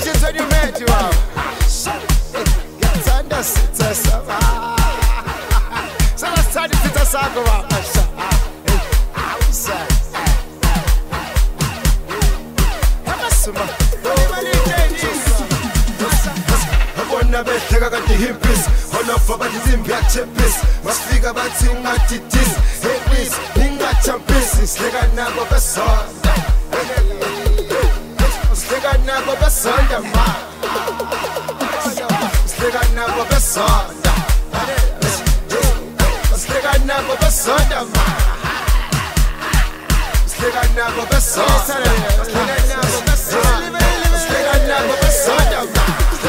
Congratulations when you met you out. Get under sita sama. So let's start the sita sakura. Outside. Abona behleka kade himpis. Honofa bathi zimbyachepis. Masifika bathi ungaditis. Hey please, ingachampis. Sihleka nabo besonda. Sihleka nabo besonda ma. Sihleka nabo besonda. Sihleka nabo besonda ma. Sihleka nabo besonda. Sihleka nabo besonda. Sihleka nabo besonda ma.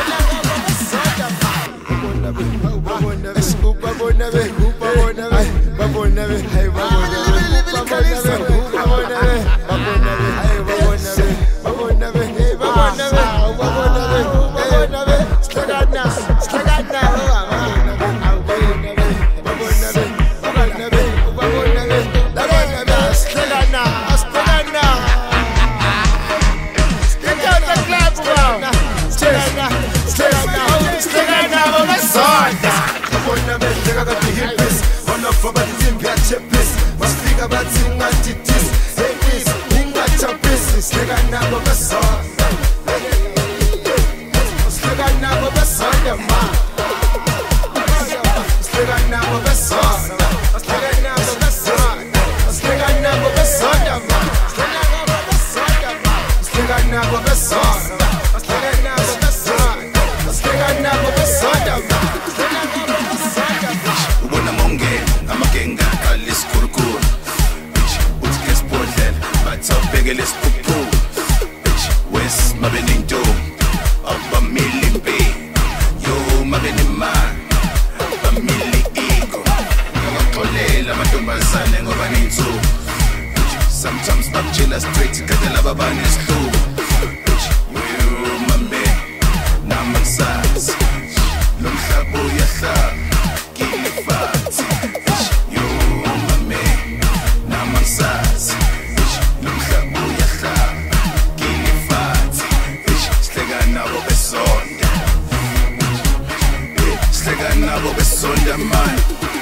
Masifika bathi ungaditis. Hey please, ingachampisi. Sihleka nabo besonda. Sihleka nabo besonda ma. Sihleka nabo besonda. Sihleka nabo besonda. Sihleka nabo besonda ma. Sihleka nabo besonda. Sihleka nabo besonda. Sihleka nabo besonda ma. Ubona monge amagenga kaliskurkur. Uthi kesibhodlela bathi awubhekele isiphuphu. Wes mabenento abamili mpe. Yo mabenimali bamili ego. Ngaxolela amantombazane ngoba ninzu. Sometimes bakuchila straight kadela babane isihluku. Yo mambe namasazi lo mhlaba uyahlaba kilifathi. Yo mame namasazi lo mhlaba uyahlaba kilifathi. Sihleka nabo besonda. Sihleka nabo besonda man.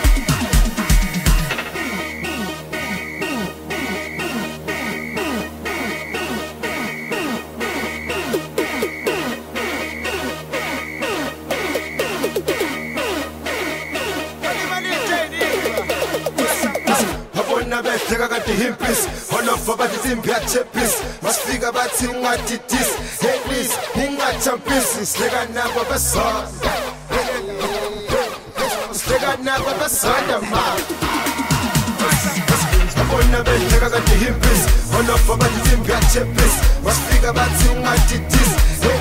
Behleka kade himpis. Honofa bathi zimbyachepis. Masifika bathi ungaditis. Hey please, ingachampisi. Sihleka nabo besonda. Sihleka nabo besonda ma. Abona behleka kade himpis. Honofa bathi zimbyachepis. Masifika bathi ungaditis.